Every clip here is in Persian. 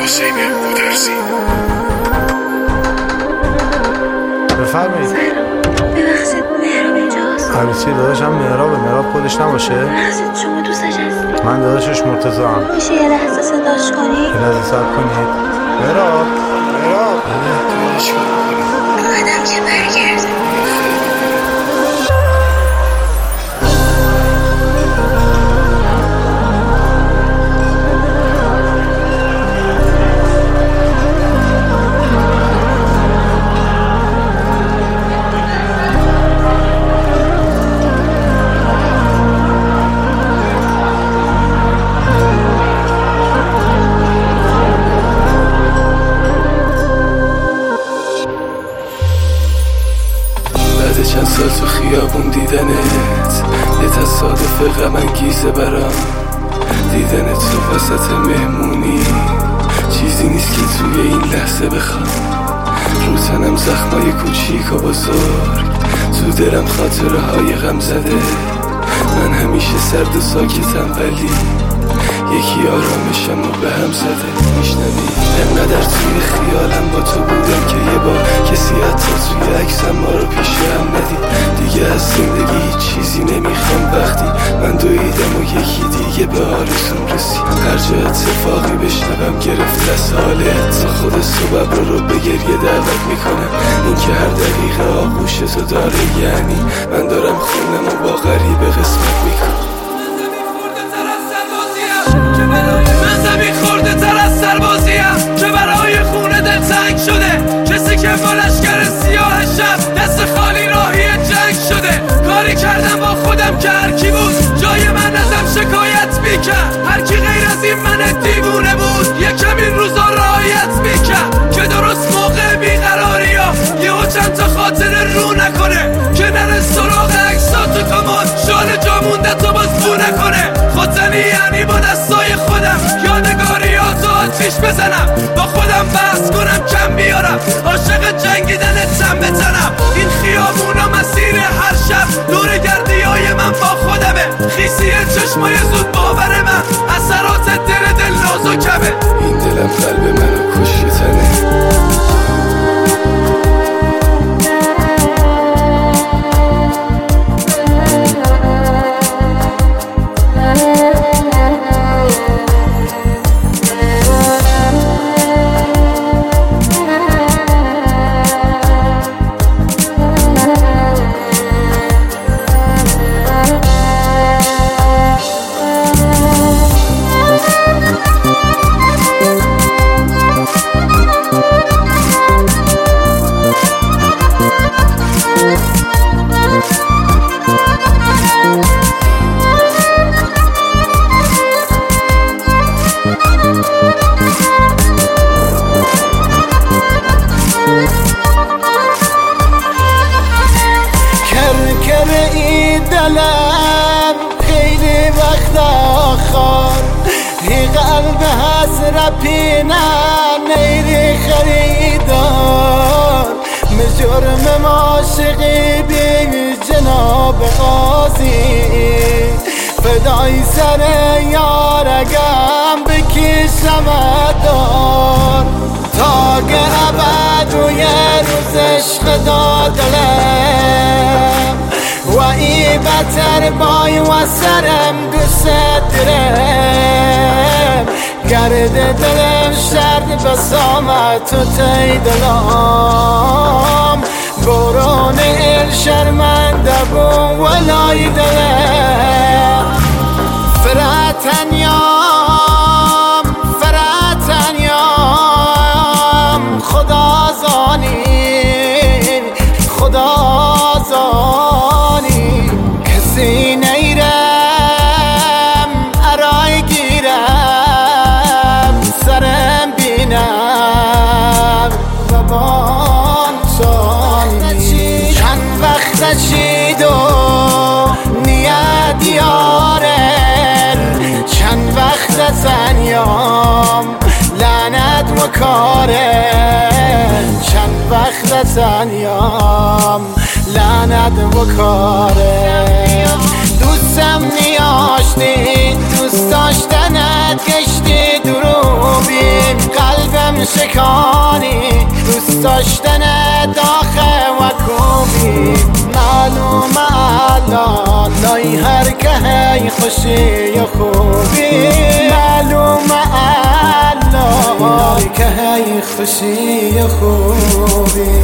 حسین گودرزی. بفرمایید. ببخشید مهراب اینجاست؟ عروسی داداشم مهراب خودش نباشه؟ ببخشید شما دوستش هستی؟ من داداشش مرتضی هم. میشه یه لحظه صداش کنی؟ یه لحظه صبر کنید. مهراب آدم که برگرده. چند سال تو خیابون دیدنت یه تصادف غم انگیزه برام. دیدنت تو وسط مهمونی چیزی نیست که توی این لحظه بخوام. رو تنم زخمای کوچیک و بزرگ، تو دلم خاطره های غم زده. من همیشه سرد و ساکتم ولی یکی آرامشم رو به هم زده. میشنوی انقدر توی خیالم با تو بودم که یه بار کسی حتی توی عکسم ما رو پیش هم ندید. دیگه از زندگی هیچ چیزی نمیخوام وقتی من دویدم و یکی دیگه به آرزوم رسید. هر جا اتفاقی بشنوم گرفت از حالت تا خود صبح رو به گریه دعوت میکنم. این که هر دقیقه آغوش تو داره یعنی من دارم خونم و با غریبه قسمت میکنم. من زمین خورده تر از سربازیم که برای خونه دل تنگ شده. کسی که با لشکر سیاه شب دست خالی راهی جنگ شده. کاری کردم با خودم که هرکی بود جای من ازم شکایت میکرد. هرکی غیر از این من دیوونه بود یکم این روزا رعایت میکرد که درست موقع بیقراری ها یهو چند تا خاطر رو نکنه که نره سراغ عکسا تو کمان شال جا مونده تو باز بو نکنه. خودزنی یعنی با دستای خودم یادگاریاتو آتیش بزنم، با خودم بحث کنم کم بیارم، عاشق جنگیدنتم بزنم. این خیابونا مسیر هر شب دور گردی های من با خودمه. خیسی چشمای زود باور من اثرات دل نازکمه. این دلم قلب منو کشیدنه. دلم خیلی وقت آخر هی قلب حسرت پینم نیری خریدار مجرم عاشقی بی جناب قاضی فدای سر یارگم بکشم دار تا که ابد و یه روز عشق دادلم و ای بتر بای و سرم دوست درم گرد دلم شرد بسامت تو تی دلم برون ال شرمنده بو ولای دلم فراتنیام خدا زانی کسی نیرم ارای گیرم سرم بینم زبان شانی چند وقت چید و نیت یارن چند وقت زنیام لعنت و کارن چند وقت زنیام لعنت و کارن دوستم نیاشتی دوست داشتنت گشتی دروبیم شکانی دوست داشتن داخه و کوبی معلومه الان لای هر که هی خوشی و خوبی معلومه الان لای که هی خوشی و خوبی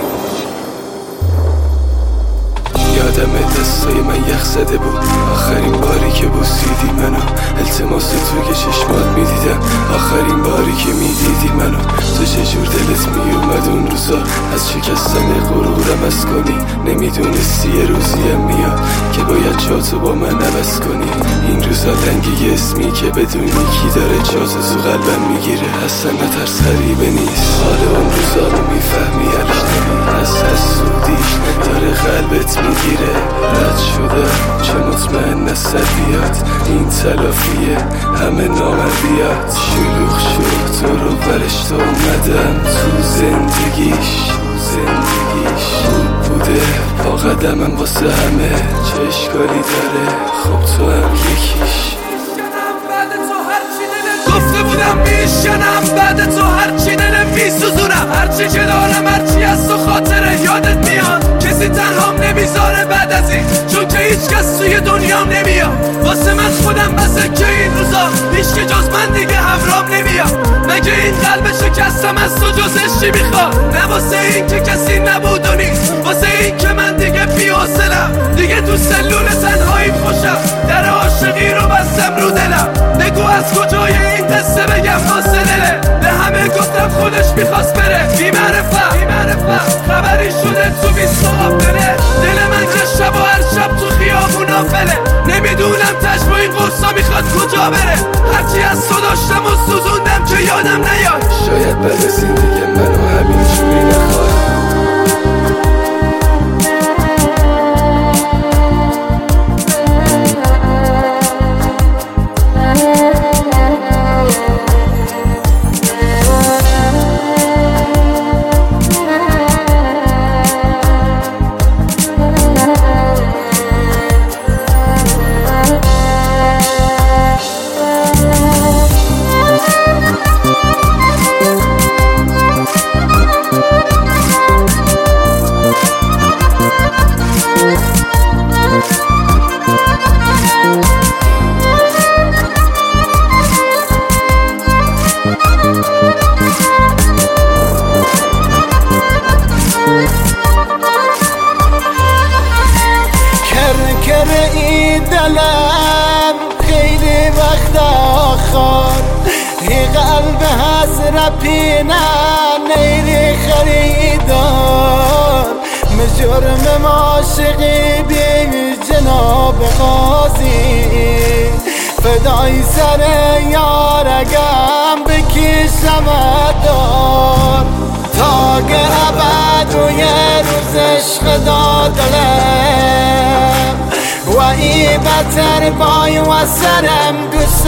یادم دستای من یخ زده بود آخرین باری که بوسیدی منو التماس توی چشمات میدیدم آخرین باری که میدیدی منو تو چجور دلت میومد اون روزا از شکستن غرورم از کنی نمیدونستی یه روزیم میاد که باید جاتو با من عوض کنی این روزا لنگ اسمی که بدونی کی داره جاتو تو قلبم میگیره اصلا نترس غریبه نیست حال اون روزا رو میفهمی الان از حسودی داره قلبت میگیره رد شده چه مطمئن نصد بیاد این تلافیه همه نامردیات شلوغ شد تو رو برشت اومدم تو زندگیش خوب بوده با قدمم واسه همه چه اشکالی داره خب تو هم یکیش گفته بودم میشنم بعد تو هرچی دلم میسوزونم هرچی که دارم هرچی از تو خاطره یادت میاد کسی تنهام نمیذاره بعد از این چون که هیچ کس توی دنیام نمیاد واسه من خودم بسه که این روزا هیچ که جز من دیگه همرام نمیاد مگه این قلب شکستم از تو جز چی میخواد نه واسه این که کسی نبود و نیست واسه این که من دیگه بی‌حوصله‌ام دیگه تو سلول تنهایی خوشم در عاشقی رو بستم رو دلم نگو از کجای این قصه بگم واسه دله به همه گفتم خودش میخواست بره بی‌معرفت خبری شده تو 20 قافله دل من که شب و هر شب تو خیابونا فله نمیدونم تشت با این قصه میخواد کجا بره هرچی از تو داشتم و سوزوندم که یادم نیاد شاید بعد از این دیگه منو همین جوری نخواهد دلم خیلی وقت آخر ای قلب حسرت پینه نیری خریدار مجرم عاشقی بی جناب قاضی فدای سر یارگم بکشم دار تا که ابد و یه روز عشق دادلم و ای بتر بای و سرم دوست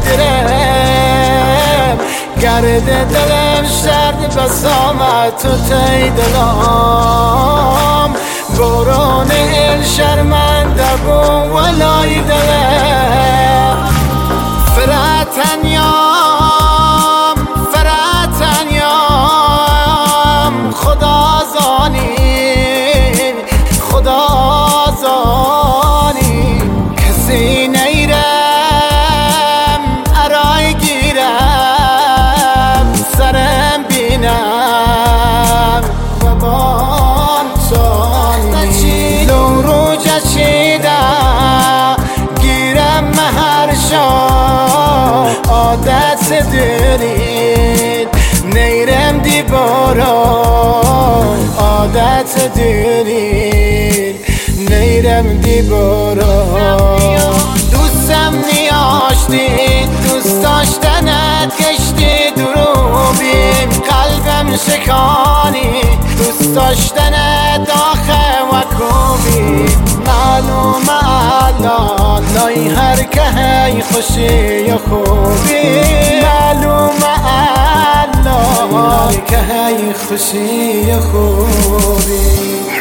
درم گرد دلم شرد بسامت تو تی دلم برون ال شرمنده بو ولای دلم فراتنیام خدا زانی کسی نیرم ارای گیرم سرم بینم و بانسانی لون رو جشیده گیرم مهر شا عادت دارید نیرم دی باران عادت دارید نیرم دی باران دوستم نیاشتی دوست داشتنت گشتی دروبیم قلبم شکانی دوست داشتنت آخه و کوبی معلومه الان لای هر که هی خوشی و خوبی معلومه الان لای که هی خوشی و خوبی